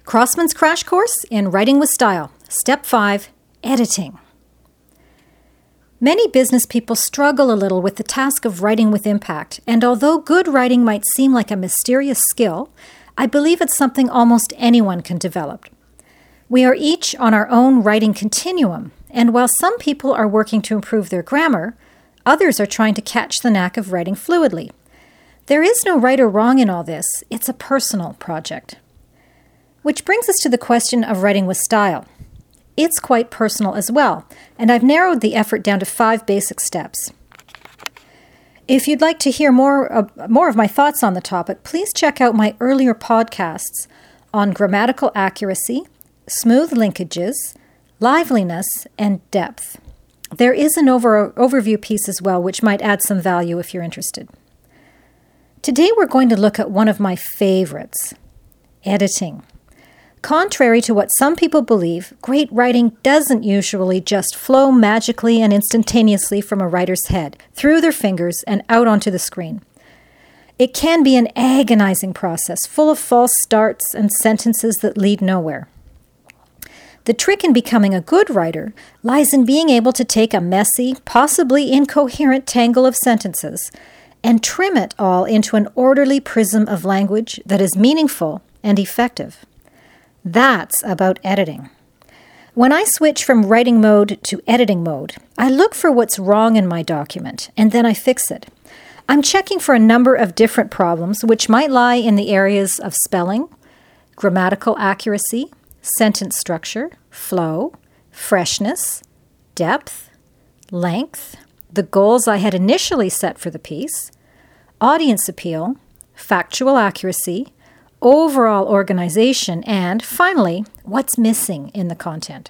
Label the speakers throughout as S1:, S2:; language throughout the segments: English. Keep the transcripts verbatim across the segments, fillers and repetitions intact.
S1: Crossman's Crash Course in Writing with Style. Step five, Editing. Many business people struggle a little with the task of writing with impact, and although good writing might seem like a mysterious skill, I believe it's something almost anyone can develop. We are each on our own writing continuum, and while some people are working to improve their grammar, others are trying to catch the knack of writing fluidly. There is no right or wrong in all this. It's a personal project. Which brings us to the question of writing with style. It's quite personal as well, and I've narrowed the effort down to five basic steps. If you'd like to hear more of, more of my thoughts on the topic, please check out my earlier podcasts on grammatical accuracy, smooth linkages, liveliness, and depth. There is an over, overview piece as well, which might add some value if you're interested. Today we're going to look at one of my favorites, editing. Contrary to what some people believe, great writing doesn't usually just flow magically and instantaneously from a writer's head, through their fingers, and out onto the screen. It can be an agonizing process, full of false starts and sentences that lead nowhere. The trick in becoming a good writer lies in being able to take a messy, possibly incoherent tangle of sentences and trim it all into an orderly prism of language that is meaningful and effective. That's about editing. When I switch from writing mode to editing mode, I look for what's wrong in my document, and then I fix it. I'm checking for a number of different problems, which might lie in the areas of spelling, grammatical accuracy, sentence structure, flow, freshness, depth, length, the goals I had initially set for the piece, audience appeal, factual accuracy, overall organization, and finally, what's missing in the content.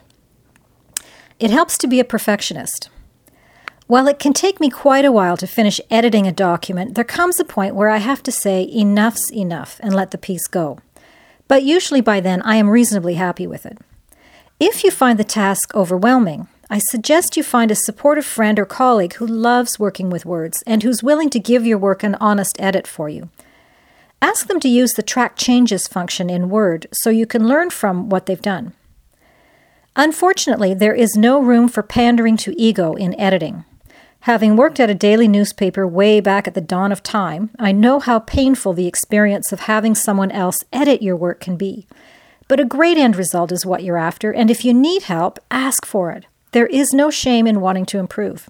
S1: It helps to be a perfectionist. While it can take me quite a while to finish editing a document, there comes a point where I have to say enough's enough and let the piece go. But usually by then, I am reasonably happy with it. If you find the task overwhelming, I suggest you find a supportive friend or colleague who loves working with words and who's willing to give your work an honest edit for you. Ask them to use the track changes function in Word so you can learn from what they've done. Unfortunately, there is no room for pandering to ego in editing. Having worked at a daily newspaper way back at the dawn of time, I know how painful the experience of having someone else edit your work can be. But a great end result is what you're after, and if you need help, ask for it. There is no shame in wanting to improve.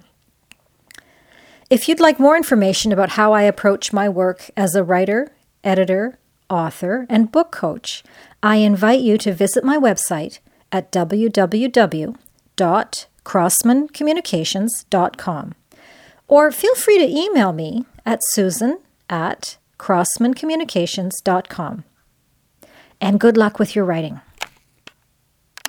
S1: If you'd like more information about how I approach my work as a writer, editor, author, and book coach, I invite you to visit my website at w w w dot crossman communications dot com, or feel free to email me at susan at crossman communications dot com. And good luck with your writing.